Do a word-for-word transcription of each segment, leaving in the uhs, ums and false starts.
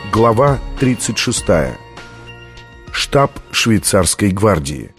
Глава тридцать шестая. Штаб швейцарской гвардии.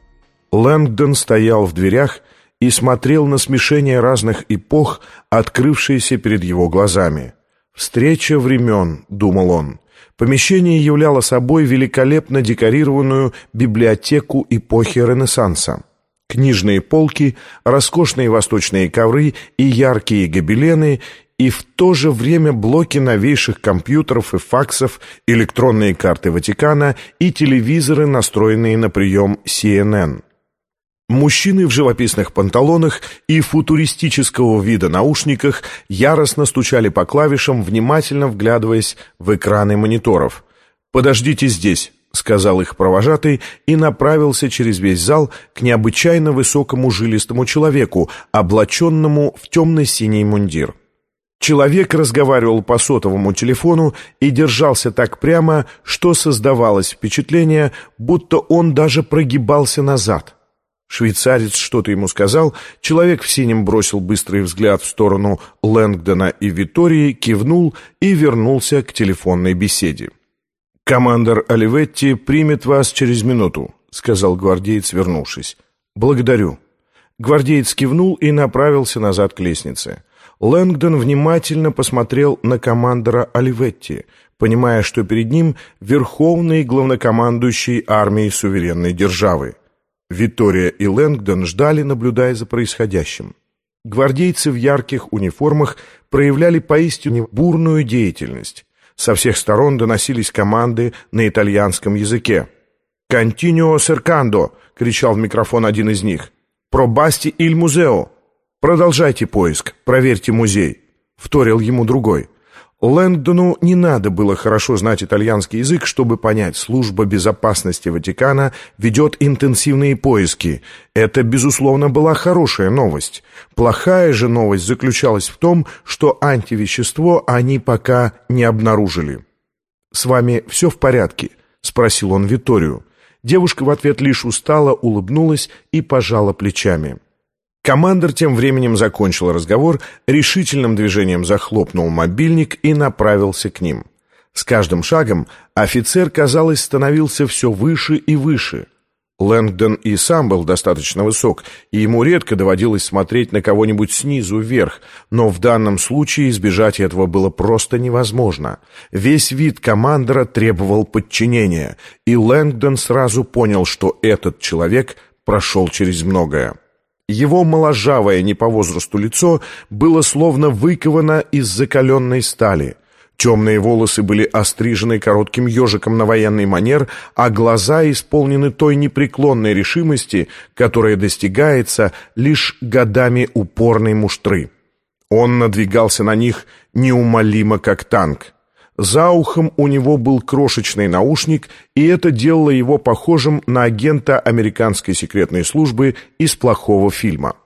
Лэнгдон стоял в дверях и смотрел на смешение разных эпох, открывшееся перед его глазами. «Встреча времен», — думал он. Помещение являло собой великолепно декорированную библиотеку эпохи Ренессанса. Книжные полки, роскошные восточные ковры и яркие гобелены, и в то же время блоки новейших компьютеров и факсов, электронные карты Ватикана и телевизоры, настроенные на прием си эн эн. Мужчины в живописных панталонах и футуристического вида наушниках яростно стучали по клавишам, внимательно вглядываясь в экраны мониторов. «Подождите здесь», — сказал их провожатый и направился через весь зал к необычайно высокому жилистому человеку, облаченному в темно-синий мундир. Человек разговаривал по сотовому телефону и держался так прямо, что создавалось впечатление, будто он даже прогибался назад. Швейцарец что-то ему сказал, человек в синем бросил быстрый взгляд в сторону Лэнгдона и Виттории, кивнул и вернулся к телефонной беседе. «Командор Оливетти примет вас через минуту», — сказал гвардеец, вернувшись. «Благодарю». Гвардеец кивнул и направился назад к лестнице. Лэнгдон внимательно посмотрел на командора Оливетти, понимая, что перед ним верховный главнокомандующий армией суверенной державы. Виттория и Лэнгдон ждали, наблюдая за происходящим. Гвардейцы в ярких униформах проявляли поистине бурную деятельность. Со всех сторон доносились команды на итальянском языке. «Continuo cercando!» — кричал в микрофон один из них. «Probasti il museo!» «Продолжайте поиск, проверьте музей», — вторил ему другой. Лэнгдону не надо было хорошо знать итальянский язык, чтобы понять, служба безопасности Ватикана ведет интенсивные поиски. Это, безусловно, была хорошая новость. Плохая же новость заключалась в том, что антивещество они пока не обнаружили. «С вами все в порядке?» — спросил он Витторию. Девушка в ответ лишь устало улыбнулась и пожала плечами. Командор тем временем закончил разговор, решительным движением захлопнул мобильник и направился к ним. С каждым шагом офицер, казалось, становился все выше и выше. Лэнгдон и сам был достаточно высок, и ему редко доводилось смотреть на кого-нибудь снизу вверх, но в данном случае избежать этого было просто невозможно. Весь вид командора требовал подчинения, и Лэнгдон сразу понял, что этот человек прошел через многое. Его моложавое не по возрасту лицо было словно выковано из закаленной стали. Темные волосы были острижены коротким ежиком на военный манер, а глаза исполнены той непреклонной решимости, которая достигается лишь годами упорной муштры. Он надвигался на них неумолимо, как танк. За ухом у него был крошечный наушник, и это делало его похожим на агента американской секретной службы из плохого фильма.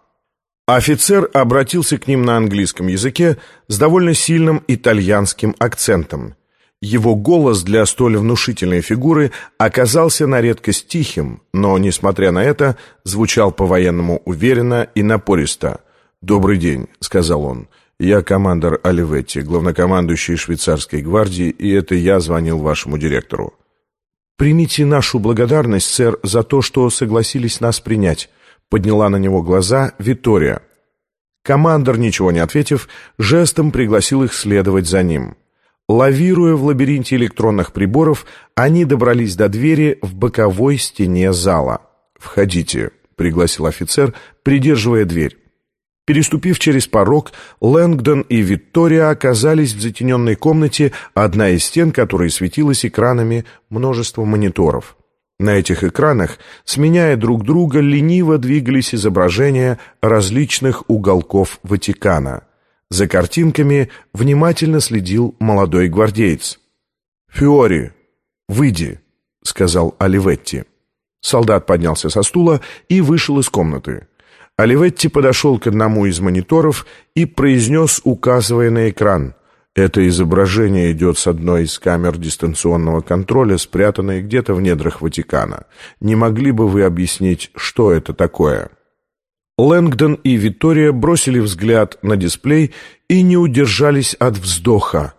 Офицер обратился к ним на английском языке с довольно сильным итальянским акцентом. Его голос для столь внушительной фигуры оказался на редкость тихим, но, несмотря на это, звучал по-военному уверенно и напористо. «Добрый день», — сказал он. «Я командор Оливетти, главнокомандующий швейцарской гвардии, и это я звонил вашему директору». «Примите нашу благодарность, сэр, за то, что согласились нас принять», — подняла на него глаза Виттория. Командор, ничего не ответив, жестом пригласил их следовать за ним. Лавируя в лабиринте электронных приборов, они добрались до двери в боковой стене зала. «Входите», — пригласил офицер, придерживая дверь. Переступив через порог, Лэнгдон и Виттория оказались в затененной комнате, одна из стен которой светилась экранами множества мониторов. На этих экранах, сменяя друг друга, лениво двигались изображения различных уголков Ватикана. За картинками внимательно следил молодой гвардеец. «Фиори, выйди», — сказал Оливетти. Солдат поднялся со стула и вышел из комнаты. Оливетти подошел к одному из мониторов и произнес, указывая на экран: «Это изображение идет с одной из камер дистанционного контроля, спрятанной где-то в недрах Ватикана. Не могли бы вы объяснить, что это такое?» Лэнгдон и Виттория бросили взгляд на дисплей и не удержались от вздоха.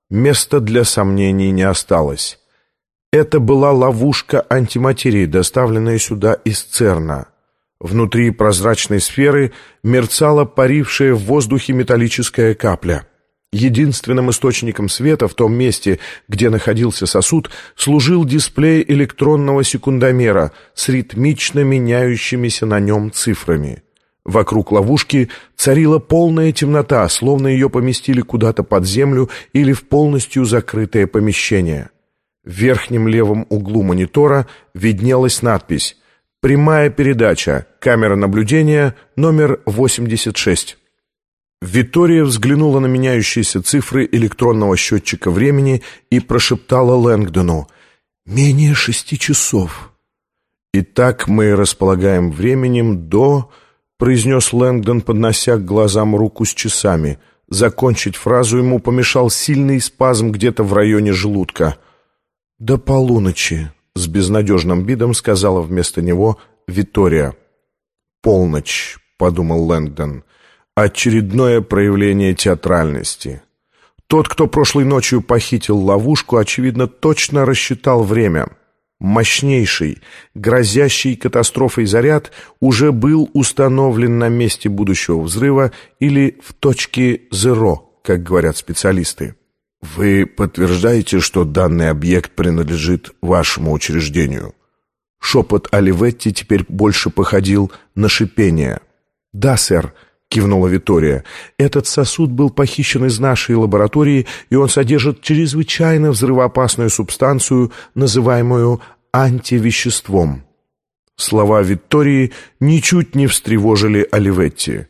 Места для сомнений не осталось. Это была ловушка антиматерии, доставленная сюда из ЦЕРНа. Внутри прозрачной сферы мерцала парившая в воздухе металлическая капля. Единственным источником света в том месте, где находился сосуд, служил дисплей электронного секундомера с ритмично меняющимися на нем цифрами. Вокруг ловушки царила полная темнота, словно ее поместили куда-то под землю или в полностью закрытое помещение. В верхнем левом углу монитора виднелась надпись «Прямая передача, камера наблюдения, номер восемьдесят шесть». Витория взглянула на меняющиеся цифры электронного счетчика времени и прошептала Лэнгдону: «Менее шести часов». «Итак, мы располагаем временем до...» — произнес Лэнгдон, поднося к глазам руку с часами. Закончить фразу ему помешал сильный спазм где-то в районе желудка. «До полуночи», — с безнадежным видом сказала вместо него Витория. «Полночь», — подумал Лэнгдон. «Очередное проявление театральности. Тот, кто прошлой ночью похитил ловушку, очевидно, точно рассчитал время. Мощнейший, грозящий катастрофой заряд уже был установлен на месте будущего взрыва или в точке «зеро», как говорят специалисты. Вы подтверждаете, что данный объект принадлежит вашему учреждению?» Шепот Оливетти теперь больше походил на шипение. «Да, сэр», — кивнула Витория. «Этот сосуд был похищен из нашей лаборатории, и он содержит чрезвычайно взрывоопасную субстанцию, называемую антивеществом». Слова Витории ничуть не встревожили Оливетти.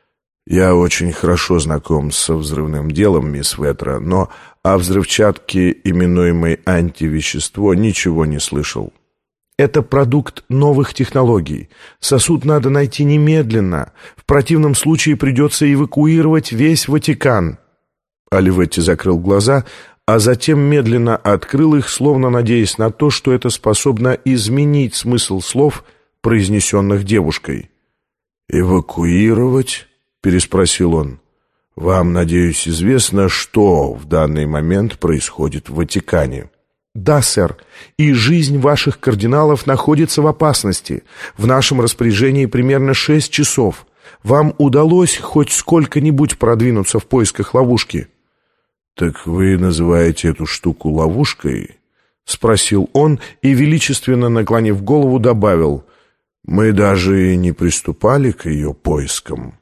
«Я очень хорошо знаком со взрывным делом, мисс Ветра, но о взрывчатке, именуемой антивещество, ничего не слышал». «Это продукт новых технологий. Сосуд надо найти немедленно. В противном случае придется эвакуировать весь Ватикан». Оливетти закрыл глаза, а затем медленно открыл их, словно надеясь на то, что это способно изменить смысл слов, произнесенных девушкой. «Эвакуировать?» — переспросил он. «Вам, надеюсь, известно, что в данный момент происходит в Ватикане?» «Да, сэр, и жизнь ваших кардиналов находится в опасности. В нашем распоряжении примерно шесть часов. Вам удалось хоть сколько-нибудь продвинуться в поисках ловушки?» «Так вы называете эту штуку ловушкой?» — спросил он и, величественно наклонив голову, добавил: «Мы даже и не приступали к ее поискам».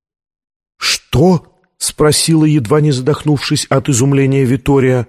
«Что?» — спросила, едва не задохнувшись от изумления, Витория.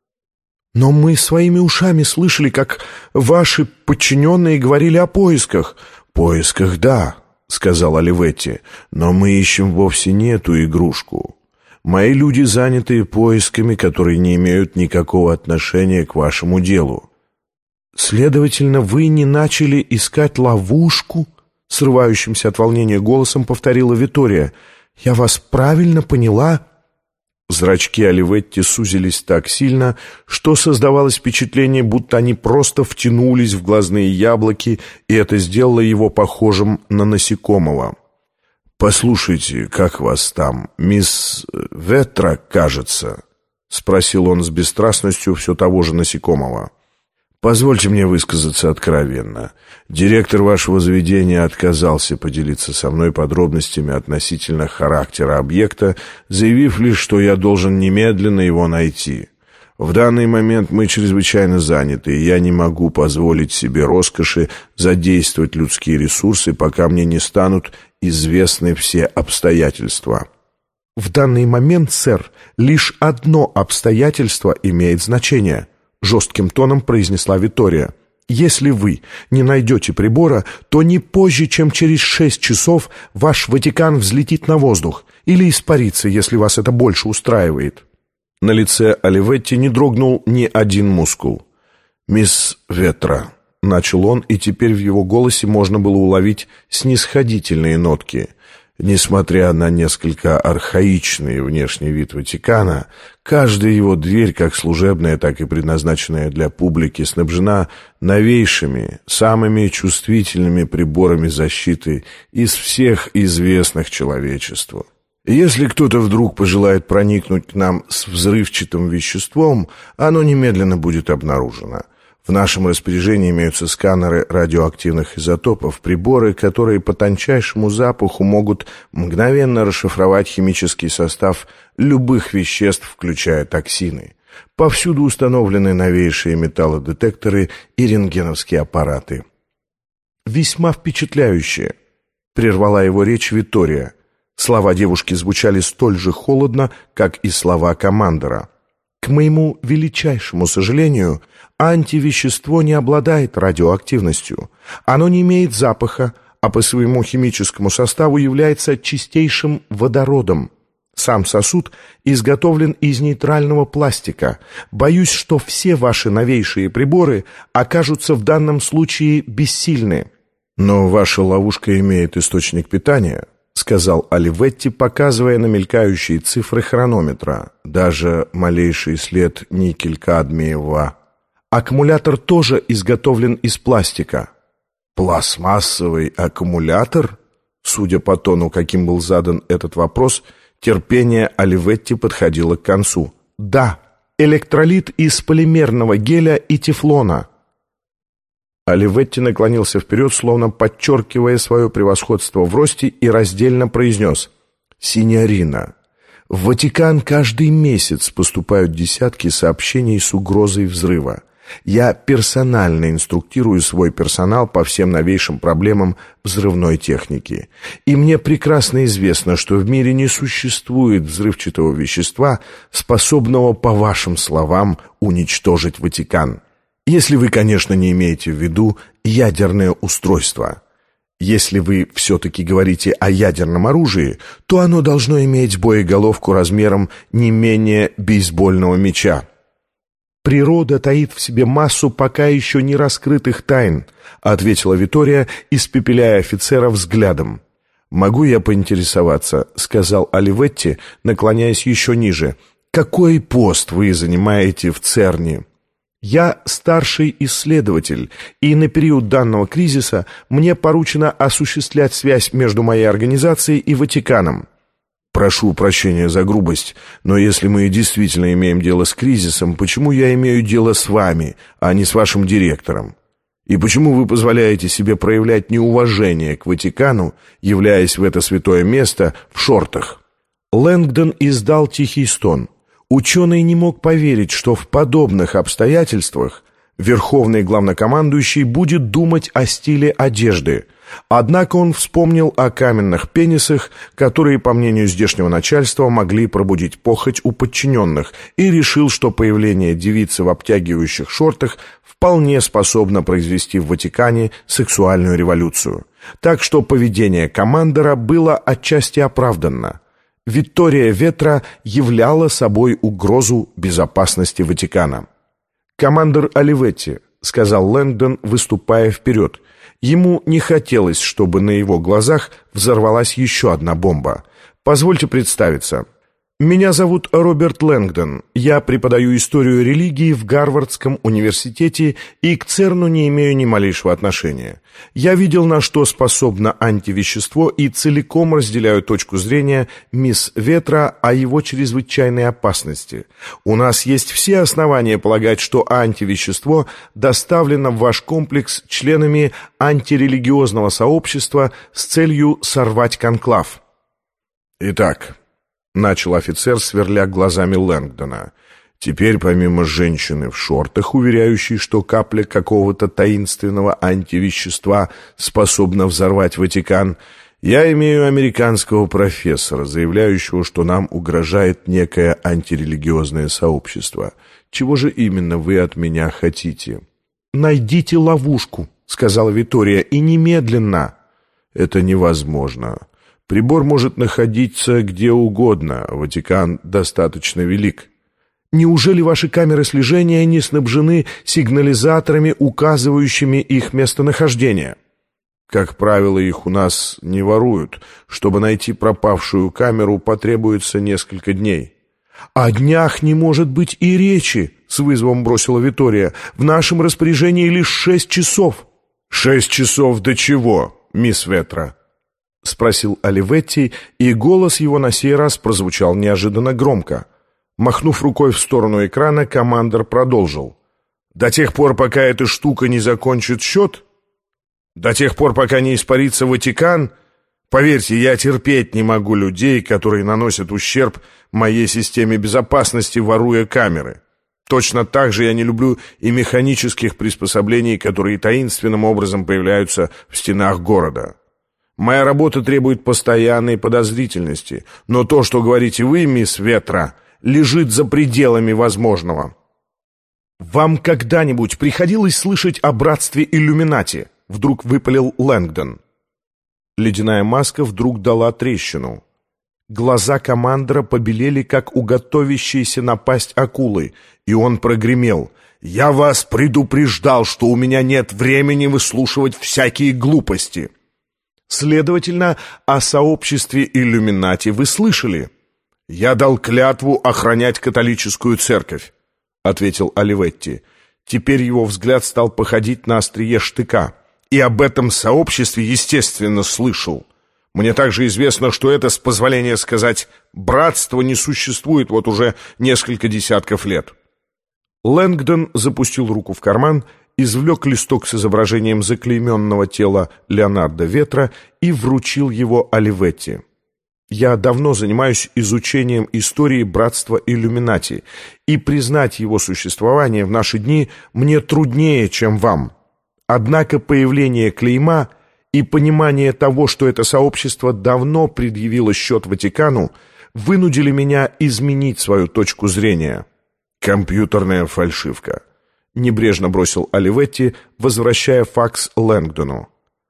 «Но мы своими ушами слышали, как ваши подчиненные говорили о поисках». «Поисках, да», — сказал Оливетти, «но мы ищем вовсе не эту игрушку. Мои люди заняты поисками, которые не имеют никакого отношения к вашему делу». «Следовательно, вы не начали искать ловушку?» — срывающимся от волнения голосом повторила Витория. «Я вас правильно поняла?» Зрачки Оливетти сузились так сильно, что создавалось впечатление, будто они просто втянулись в глазные яблоки, и это сделало его похожим на насекомого. «Послушайте, как вас там? Мисс Ветра, кажется?» — спросил он с бесстрастностью все того же насекомого. «Позвольте мне высказаться откровенно. Директор вашего заведения отказался поделиться со мной подробностями относительно характера объекта, заявив лишь, что я должен немедленно его найти. В данный момент мы чрезвычайно заняты, и я не могу позволить себе роскоши задействовать людские ресурсы, пока мне не станут известны все обстоятельства». «В данный момент, сэр, лишь одно обстоятельство имеет значение», — жестким тоном произнесла Витория. «Если вы не найдете прибора, то не позже, чем через шесть часов ваш Ватикан взлетит на воздух или испарится, если вас это больше устраивает». На лице Оливетти не дрогнул ни один мускул. «Мисс Ветра», — начал он, и теперь в его голосе можно было уловить снисходительные нотки. «Несмотря на несколько архаичный внешний вид Ватикана, каждая его дверь, как служебная, так и предназначенная для публики, снабжена новейшими, самыми чувствительными приборами защиты из всех известных человечеству. Если кто-то вдруг пожелает проникнуть к нам с взрывчатым веществом, оно немедленно будет обнаружено. В нашем распоряжении имеются сканеры радиоактивных изотопов, приборы, которые по тончайшему запаху могут мгновенно расшифровать химический состав любых веществ, включая токсины. Повсюду установлены новейшие металлодетекторы и рентгеновские аппараты. «Весьма впечатляюще», — прервала его речь Витория. Слова девушки звучали столь же холодно, как и слова командора. «К моему величайшему сожалению, антивещество не обладает радиоактивностью. Оно не имеет запаха, а по своему химическому составу является чистейшим водородом. Сам сосуд изготовлен из нейтрального пластика. Боюсь, что все ваши новейшие приборы окажутся в данном случае бессильны». «Но ваша ловушка имеет источник питания», — сказал Оливетти, показывая на мелькающие цифры хронометра. «Даже малейший след никель-кадмиева». «Аккумулятор тоже изготовлен из пластика». «Пластмассовый аккумулятор?» Судя по тону, каким был задан этот вопрос, терпение Оливетти подходило к концу. «Да, электролит из полимерного геля и тефлона». Оливетти наклонился вперед, словно подчеркивая свое превосходство в росте, и раздельно произнес: «Синьорина, в Ватикан каждый месяц поступают десятки сообщений с угрозой взрыва. Я персонально инструктирую свой персонал по всем новейшим проблемам взрывной техники. И мне прекрасно известно, что в мире не существует взрывчатого вещества, способного, по вашим словам, уничтожить Ватикан. Если вы, конечно, не имеете в виду ядерное устройство. Если вы все-таки говорите о ядерном оружии, то оно должно иметь боеголовку размером не менее бейсбольного мяча». «Природа таит в себе массу пока еще не раскрытых тайн», — ответила Витория, испепеляя офицера взглядом. «Могу я поинтересоваться?» — сказал Оливетти, наклоняясь еще ниже. «Какой пост вы занимаете в ЦЕРНе?» «Я старший исследователь, и на период данного кризиса мне поручено осуществлять связь между моей организацией и Ватиканом». «Прошу прощения за грубость, но если мы действительно имеем дело с кризисом, почему я имею дело с вами, а не с вашим директором? И почему вы позволяете себе проявлять неуважение к Ватикану, являясь в это святое место в шортах?» Лэнгдон издал тихий стон. Ученый не мог поверить, что в подобных обстоятельствах верховный главнокомандующий будет думать о стиле одежды. Однако он вспомнил о каменных пенисах, которые, по мнению здешнего начальства, могли пробудить похоть у подчиненных, и решил, что появление девицы в обтягивающих шортах вполне способно произвести в Ватикане сексуальную революцию. Так что поведение командора было отчасти оправданно. Виттория Ветра являла собой угрозу безопасности Ватикана. «Командор Оливетти», — сказал Лэнгдон, выступая вперед. Ему не хотелось, чтобы на его глазах взорвалась еще одна бомба. «Позвольте представиться. Меня зовут Роберт Лэнгдон. Я преподаю историю религии в Гарвардском университете и к ЦЕРНу не имею ни малейшего отношения. Я видел, на что способно антивещество, и целиком разделяю точку зрения мисс Ветра о его чрезвычайной опасности. У нас есть все основания полагать, что антивещество доставлено в ваш комплекс членами антирелигиозного сообщества с целью сорвать конклав». «Итак», — начал офицер, сверля глазами Лэнгдона, «теперь помимо женщины в шортах, уверяющей, что капля какого-то таинственного антивещества способна взорвать Ватикан, я имею американского профессора, заявляющего, что нам угрожает некое антирелигиозное сообщество. Чего же именно вы от меня хотите?» «Найдите ловушку», — сказала Витория, — «и немедленно». «Это невозможно. Прибор может находиться где угодно, Ватикан достаточно велик». «Неужели ваши камеры слежения не снабжены сигнализаторами, указывающими их местонахождение?» «Как правило, их у нас не воруют. Чтобы найти пропавшую камеру, потребуется несколько дней». «О днях не может быть и речи», — с вызовом бросила Витория. «В нашем распоряжении лишь шесть часов». «Шесть часов до чего, мисс Ветра?» — спросил Оливетти, и голос его на сей раз прозвучал неожиданно громко. Махнув рукой в сторону экрана, командор продолжил. «До тех пор, пока эта штука не закончит счет? До тех пор, пока не испарится Ватикан? Поверьте, я терпеть не могу людей, которые наносят ущерб моей системе безопасности, воруя камеры. Точно так же я не люблю и механических приспособлений, которые таинственным образом появляются в стенах города. Моя работа требует постоянной подозрительности, но то, что говорите вы, мисс Ветра, лежит за пределами возможного». «Вам когда-нибудь приходилось слышать о братстве Иллюминати?» — вдруг выпалил Лэнгдон. Ледяная маска вдруг дала трещину. Глаза командора побелели, как у готовящейся напасть акулы, и он прогремел: «Я вас предупреждал, что у меня нет времени выслушивать всякие глупости». «Следовательно, о сообществе Иллюминати вы слышали?» «Я дал клятву охранять католическую церковь», — ответил Оливетти. Теперь его взгляд стал походить на острие штыка. «И об этом сообществе, естественно, слышал. Мне также известно, что это, с позволения сказать, братство не существует вот уже несколько десятков лет». Лэнгдон запустил руку в карман, извлек листок с изображением заклейменного тела Леонардо Ветра и вручил его Оливетти. «Я давно занимаюсь изучением истории братства Иллюминати, и признать его существование в наши дни мне труднее, чем вам. Однако появление клейма и понимание того, что это сообщество давно предъявило счет Ватикану, вынудили меня изменить свою точку зрения». «Компьютерная фальшивка», — небрежно бросил Оливетти, возвращая факс Лэнгдону.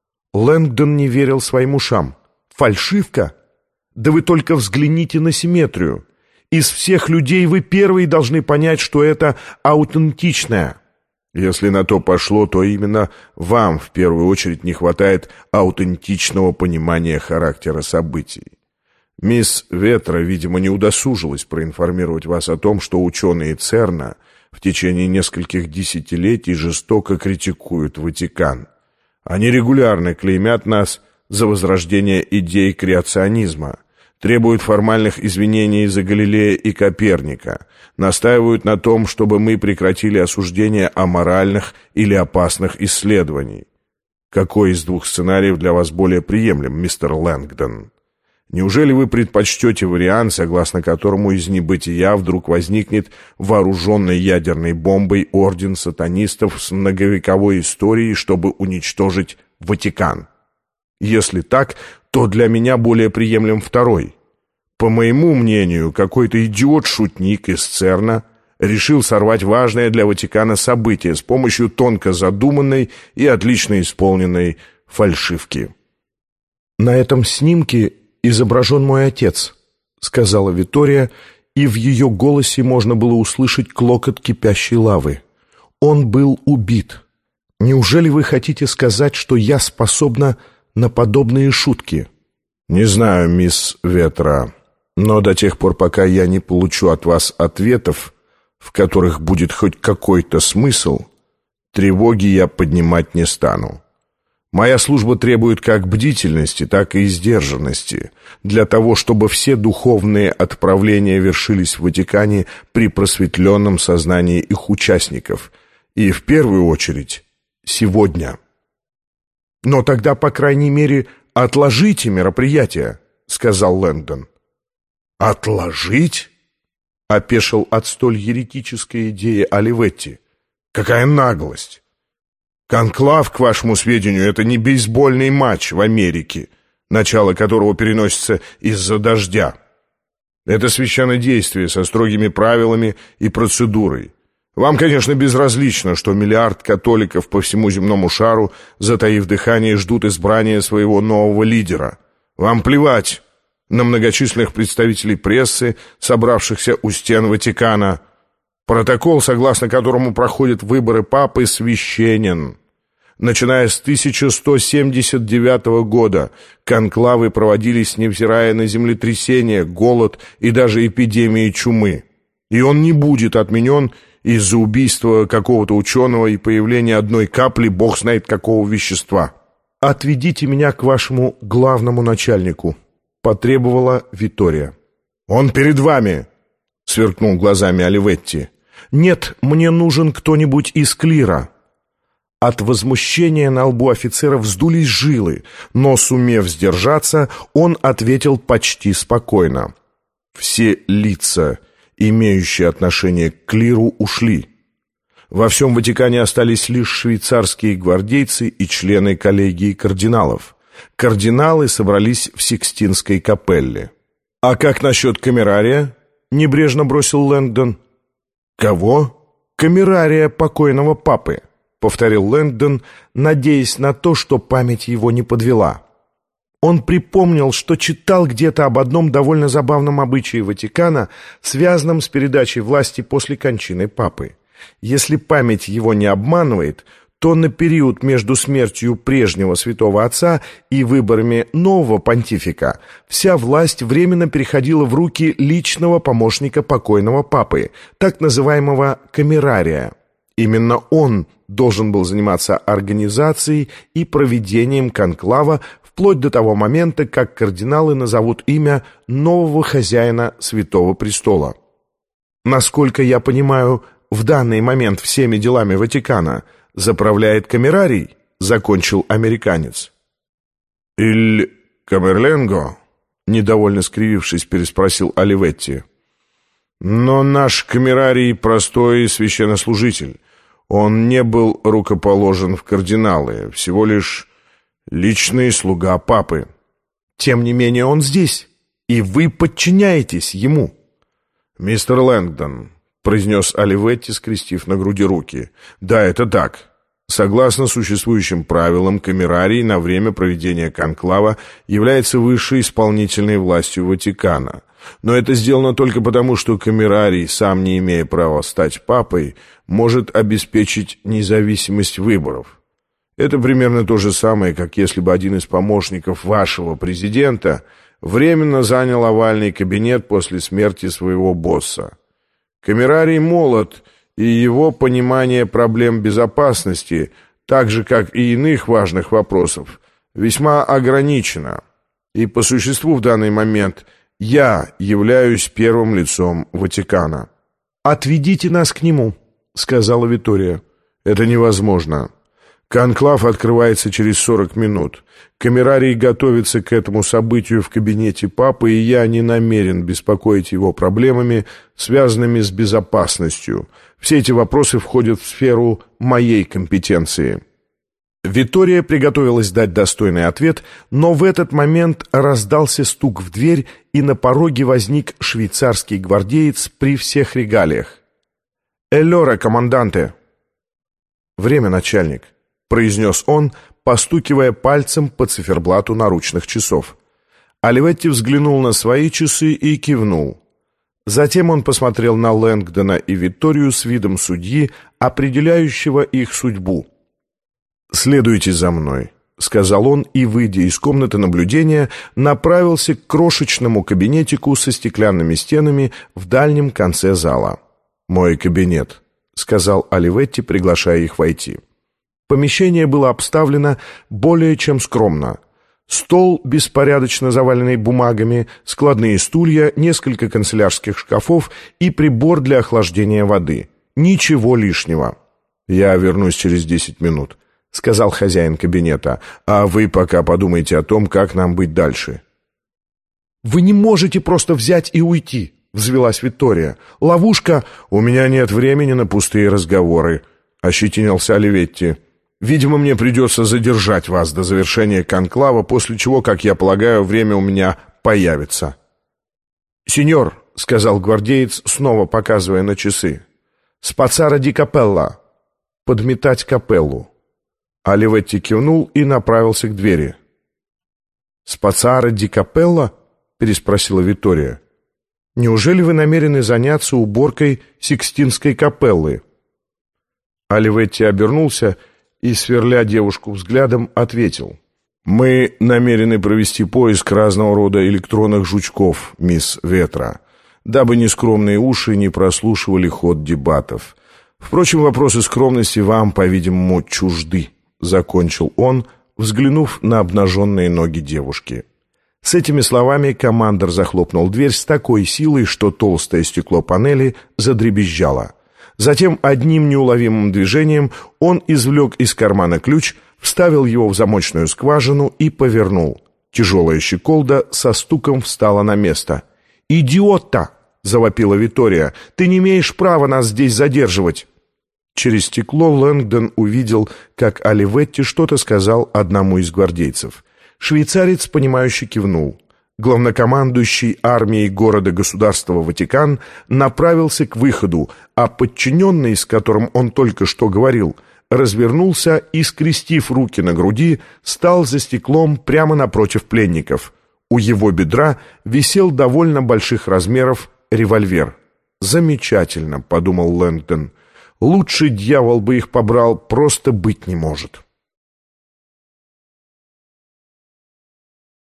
Лэнгдон не верил своим ушам. «Фальшивка? Да вы только взгляните на симметрию. Из всех людей вы первые должны понять, что это аутентичное». «Если на то пошло, то именно вам в первую очередь не хватает аутентичного понимания характера событий. Мисс Ветра, видимо, не удосужилась проинформировать вас о том, что ученые ЦЕРНа в течение нескольких десятилетий жестоко критикуют Ватикан. Они регулярно клеймят нас за возрождение идей креационизма, требуют формальных извинений за Галилея и Коперника, настаивают на том, чтобы мы прекратили осуждение аморальных или опасных исследований. Какой из двух сценариев для вас более приемлем, мистер Лэнгдон? Неужели вы предпочтете вариант, согласно которому из небытия вдруг возникнет вооруженной ядерной бомбой орден сатанистов с многовековой историей, чтобы уничтожить Ватикан? Если так, то для меня более приемлем второй. По моему мнению, какой-то идиот-шутник из ЦЕРНа решил сорвать важное для Ватикана событие с помощью тонко задуманной и отлично исполненной фальшивки. «На этом снимке изображен мой отец», — сказала Витория, и в ее голосе можно было услышать клокот кипящей лавы. «Он был убит. Неужели вы хотите сказать, что я способна на подобные шутки?» «Не знаю, мисс Ветра, но до тех пор, пока я не получу от вас ответов, в которых будет хоть какой-то смысл, тревоги я поднимать не стану. Моя служба требует как бдительности, так и сдержанности для того, чтобы все духовные отправления вершились в Ватикане при просветленном сознании их участников, и в первую очередь сегодня». «Но тогда, по крайней мере, отложите мероприятие», — сказал Лэнгдон. «Отложить?» — опешил от столь еретической идеи Оливетти. «Какая наглость! Конклав, к вашему сведению, это не бейсбольный матч в Америке, начало которого переносится из-за дождя. Это священнодействие со строгими правилами и процедурой. Вам, конечно, безразлично, что миллиард католиков по всему земному шару, затаив дыхание, ждут избрания своего нового лидера. Вам плевать на многочисленных представителей прессы, собравшихся у стен Ватикана. Протокол, согласно которому проходят выборы папы, священен. Начиная с тысяча сто семьдесят девятого года конклавы проводились, невзирая на землетрясения, голод и даже эпидемии чумы. И он не будет отменен из-за убийства какого-то ученого и появления одной капли бог знает какого вещества. «Отведите меня к вашему главному начальнику», — потребовала Виттория. «Он перед вами!» — сверкнул глазами Оливетти. «Нет, мне нужен кто-нибудь из клира». От возмущения на лбу офицера вздулись жилы, но, сумев сдержаться, он ответил почти спокойно. «Все лица, имеющие отношение к клиру, ушли. Во всем Ватикане остались лишь швейцарские гвардейцы и члены коллегии кардиналов. Кардиналы собрались в Сикстинской капелле». «А как насчет камерария?» — небрежно бросил Лэнгдон. «Кого?» «Камерария покойного папы», — повторил Лэнгдон, надеясь на то, что память его не подвела. Он припомнил, что читал где-то об одном довольно забавном обычае Ватикана, связанном с передачей власти после кончины папы. Если память его не обманывает, то на период между смертью прежнего святого отца и выборами нового понтифика вся власть временно переходила в руки личного помощника покойного папы, так называемого камерария. Именно он должен был заниматься организацией и проведением конклава вплоть до того момента, как кардиналы назовут имя нового хозяина Святого Престола. Насколько я понимаю, в данный момент всеми делами Ватикана заправляет камерарий, закончил американец. «Иль камерленго?» — недовольно скривившись, переспросил Оливетти. «Но наш камерарий простой священнослужитель. Он не был рукоположен в кардиналы, всего лишь личный слуга папы. Тем не менее он здесь, и вы подчиняетесь ему». «Мистер Лэнгдон», — произнес Оливетти, скрестив на груди руки, — «да, это так. Согласно существующим правилам, камерарий на время проведения конклава является высшей исполнительной властью Ватикана. Но это сделано только потому, что камерарий, сам не имея права стать папой, может обеспечить независимость выборов. Это примерно то же самое, как если бы один из помощников вашего президента временно занял овальный кабинет после смерти своего босса. Камерарий молод, и его понимание проблем безопасности, так же, как и иных важных вопросов, весьма ограничено. И по существу в данный момент я являюсь первым лицом Ватикана». «Отведите нас к нему», — сказала Виттория. «Это невозможно. Конклав открывается через сорок минут. Камерарий готовится к этому событию в кабинете папы, и я не намерен беспокоить его проблемами, связанными с безопасностью. Все эти вопросы входят в сферу моей компетенции». Виттория приготовилась дать достойный ответ, но в этот момент раздался стук в дверь, и на пороге возник швейцарский гвардеец при всех регалиях. «Эллора, команданте!» «Время, начальник», — произнес он, постукивая пальцем по циферблату наручных часов. Оливетти взглянул на свои часы и кивнул. Затем он посмотрел на Лэнгдона и Витторию с видом судьи, определяющего их судьбу. «Следуйте за мной», — сказал он, и, выйдя из комнаты наблюдения, направился к крошечному кабинетику со стеклянными стенами в дальнем конце зала. «Мой кабинет», — сказал Оливетти, приглашая их войти. Помещение было обставлено более чем скромно. Стол, беспорядочно заваленный бумагами, складные стулья, несколько канцелярских шкафов и прибор для охлаждения воды. Ничего лишнего. «Я вернусь через десять минут», — сказал хозяин кабинета, «а вы пока подумайте о том, как нам быть дальше». «Вы не можете просто взять и уйти», — взвилась Виттория. «Ловушка...» «У меня нет времени на пустые разговоры», — ощетинился Оливетти. «Видимо, мне придется задержать вас до завершения конклава, после чего, как я полагаю, время у меня появится». «Сеньор», — сказал гвардеец, снова показывая на часы, — «спацара ди капелла» — «подметать капеллу». Оливетти кивнул и направился к двери. «Спацара ди капелла?» — переспросила Виттория. «Неужели вы намерены заняться уборкой Сикстинской капеллы?» Оливетти обернулся и, сверля девушку взглядом, ответил: «Мы намерены провести поиск разного рода электронных жучков, мисс Ветра, дабы нескромные уши не прослушивали ход дебатов. Впрочем, вопросы скромности вам, по-видимому, чужды», — закончил он, взглянув на обнаженные ноги девушки. С этими словами командор захлопнул дверь с такой силой, что толстое стекло панели задребезжало. Затем одним неуловимым движением он извлек из кармана ключ, вставил его в замочную скважину и повернул. Тяжелая щеколда со стуком встала на место. «Идиот-то!» — завопила Витория. «Ты не имеешь права нас здесь задерживать!» Через стекло Лэнгдон увидел, как Оливетти что-то сказал одному из гвардейцев. Швейцарец, понимающе кивнул. Главнокомандующий армией города-государства Ватикан направился к выходу, а подчиненный, с которым он только что говорил, развернулся и, скрестив руки на груди, стал за стеклом прямо напротив пленников. У его бедра висел довольно больших размеров револьвер. «Замечательно», — подумал Лэнгдон. «Лучше дьявол бы их побрал, просто быть не может».